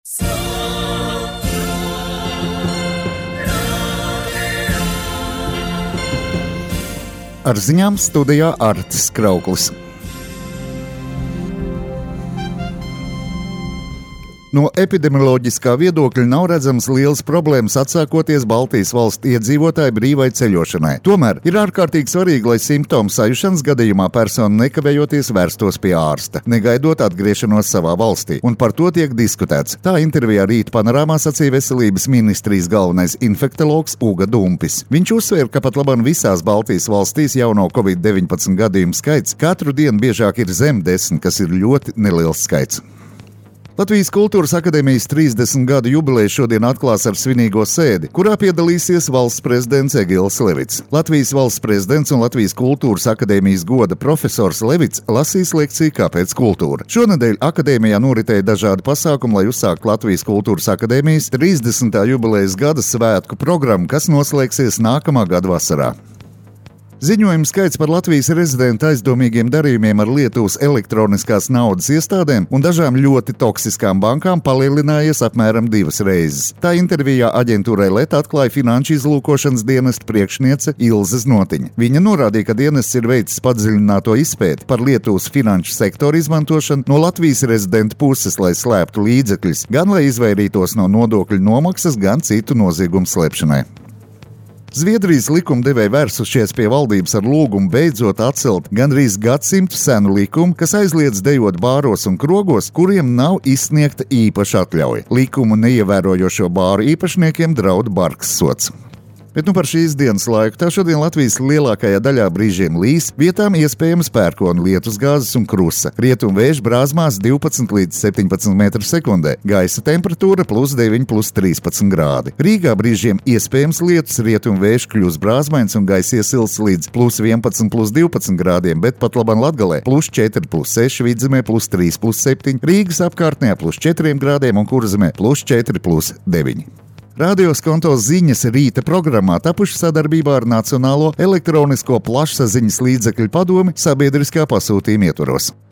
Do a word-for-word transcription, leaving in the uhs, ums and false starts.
Ar ziņām studijā Artis Krauklis. No epidemioloģiskā viedokļa nav redzams liels problēmas atsākoties Baltijas valstu iedzīvotāju brīvai ceļošanai. Tomēr ir ārkārtīgi svarīgi, lai simptomu sajušanas gadījumā persona nekavējoties vērstos pie ārsta, negaidot atgriešanos savā valstī, un par to tiek diskutēts. Tā intervijā Rīta panorāmā sacīja veselības ministrijas galvenais infektologs Uga Dumpis. Viņš uzsvēra, ka pat labam visās Baltijas valstīs jauno covid deviņpadsmit gadījumu skaits katru dienu biežāk ir zem desmit, kas ir ļoti neliels skaits. Latvijas Kultūras akadēmijas trīsdesmit gadu jubileju šodien atklās ar svinīgo sēdi, kurā piedalīsies valsts prezidents Egils Levits. Latvijas valsts prezidents un Latvijas Kultūras akadēmijas goda profesors Levits lasīs lekciju Kāpēc kultūra. Šonedēļ akadēmijā noritēja dažādi pasākumi, lai uzsāktu Latvijas Kultūras akadēmijas trīsdesmitā jubilejas gada svētku programmu, kas noslēgsies nākamā gada vasarā. Ziņojuma skaits par Latvijas rezidentu aizdomīgiem darījumiem ar Lietuvas elektroniskās naudas iestādēm un dažām ļoti toksiskām bankām palielinājies apmēram divas reizes. Tā intervijā aģentūrai Let atklāja finanšu izlūkošanas dienesta priekšniece Ilze Znotiņa. Viņa norādīja, ka dienests ir veicis padziļināto izpēti par Lietuvas finanšu sektoru izmantošanu no Latvijas rezidentu puses, lai slēptu līdzekļus, gan lai izvairītos no nodokļu nomaksas, gan citu noziegumu slēpšanai. Zviedrijas likumdevēji vērsušies pie valdības ar lūgumu beidzot atcelt gandrīz gadsimtu senu likumu, kas aizliedz dejot bāros un krogos, kuriem nav izsniegta īpaša atļauja. Likumu neievērojošo bāru īpašniekiem draud bargs sods. Bet nu par šīs dienas laiku. Tā šodien Latvijas lielākajā daļā brīžiem līs, vietām iespējams pērkona lietus gāzes un krusa. Rietumu vējš brāzmās divpadsmit līdz septiņpadsmit metru sekundē. Gaisa temperatūra plus deviņi, plus trīspadsmit grādi. Rīgā brīžiem iespējams lietus, rietumu vējš kļūs brāzmains un gaisa iesils līdz plus vienpadsmit, plus divpadsmit grādiem, bet pat labam Latgalē plus četri, plus seši, Vidzemē plus trīs, plus septiņi, Rīgas apkārtnē plus četri grādiem un Kurzemē plus četri, plus deviņi. Radio Skonto ziņas rīta programmā tapuši sadarbībā ar Nacionālo elektronisko plašsaziņas līdzekļu padomi sabiedriskā pasūtījuma ietvaros.